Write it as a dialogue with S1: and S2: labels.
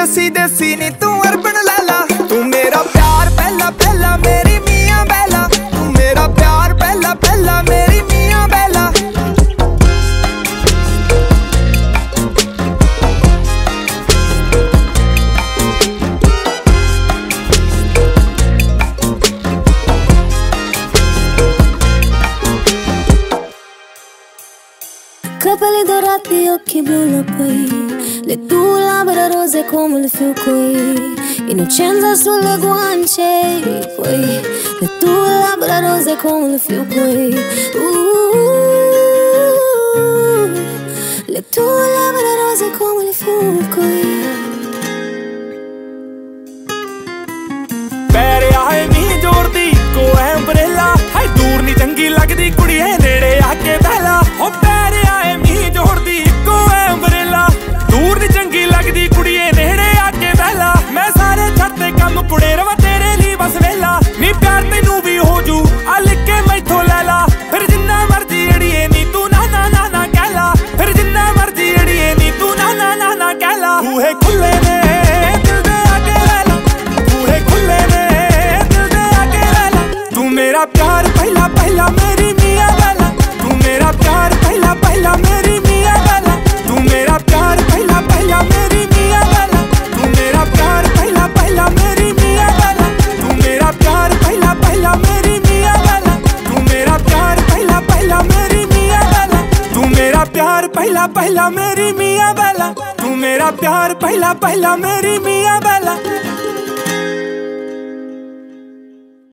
S1: देसी देसी नी तू अरबन लाला। तू मेरा प्यार पहला पहला मेरी मियां बैला। तू मेरा प्यार पहला पहला मेरी मियां बैला।
S2: Capelli dorati, occhi blu la poi, le tue labbra rose come le fiocchi, innocenza sulle guance, poi le tue labbra rose come le fiocchi, le tue labbra rose come le fiocchi.
S1: पैरे आए मीं जोड़दी को umbrella है, दूर नी चंगी लगदी कुड़ी है नेड़े आके बहला। ओ पैरे आए मीं जोड़दी को एम्ब्रेला, दूर नी चंगी लगदी कुड़ी है नेड़े आके बहला। मैं सारे छत्ते कम कुड़े रवा तेरे लिए बस वेला। नी प्यार तेनू भी हो जू आ लिख के मैथों ले ला, फिर जिन्ना मर्जी अड़िए नी तू ना ना ना ना कहला। फिर जिन्ना मर्जी अड़िए नी तू ना ना ना ना कहला। बूहे खुले ने दिल दे आके ले ला, बूहे खुले ने मेरा प्यार पहला पहला मेरी मियां बैला। तू मेरा प्यार पहला पहला मेरी मियां बैला। तू मेरा प्यार पहला पहला मेरी मियां बैला। तू मेरा प्यार पहला पहला मेरी मियां बैला। तू मेरा प्यार पहला पहला मेरी मियां बैला। तू मेरा प्यार पहला पहला मेरी मियां बैला। तू मेरा प्यार पहला पहला मेरी मियां बैला। तू मेरा प्यार पहला पहला मेरी मियां बैला।